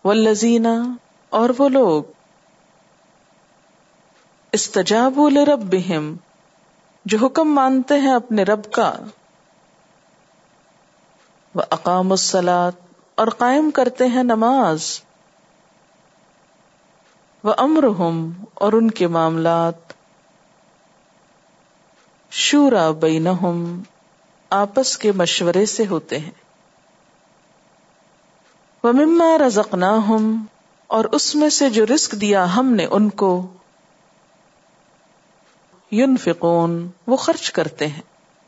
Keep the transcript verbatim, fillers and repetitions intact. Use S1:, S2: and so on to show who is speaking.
S1: वल्लज़ीना, और वो लोग, इस्तजाबू लिरब्बिहिम, जो हुक्म मानते हैं अपने रब का, व अकामुस्सलात, और कायम करते हैं नमाज, व अम्रुहुम, और उनके मामलात, शूरा बैनहुम, आपस के मशवरे से होते हैं, व मिम्मा रज़क़नाहुम, और उसमें से जो रिस्क दिया हमने उनको, युनफिकून, वो खर्च करते हैं।